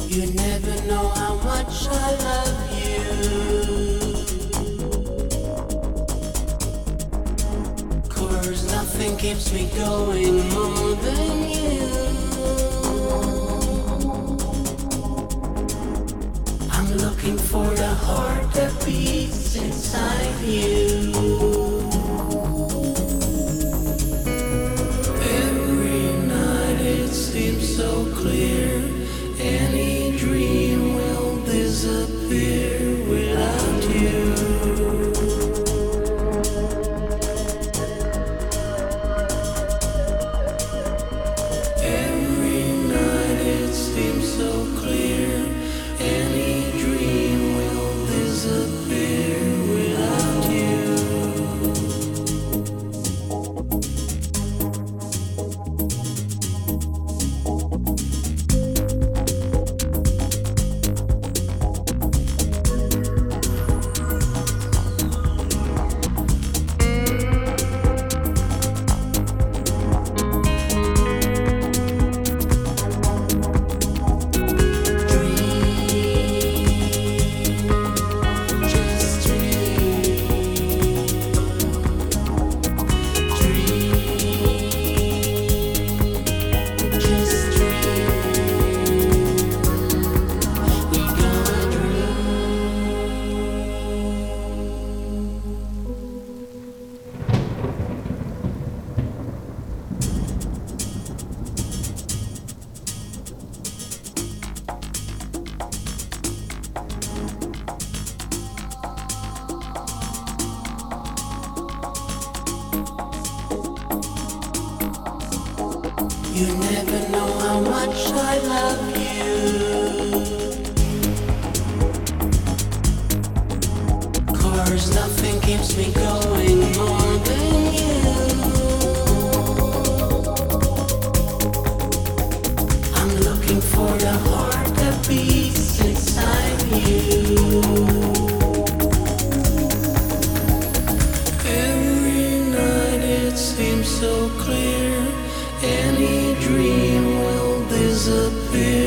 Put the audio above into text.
You never know how much I love you. 'Cause nothing keeps me going more than you. I'm looking for the heart that beats inside you. Every night it seems so clear. Any dream will disappear without you. Every night it seems so clear. Any dream will disappear without you. You never know how much I love you. 'Cause nothing keeps me going more than you. I'm looking for the heart that beats inside you. Every night it seems so clear. Any dream will disappear.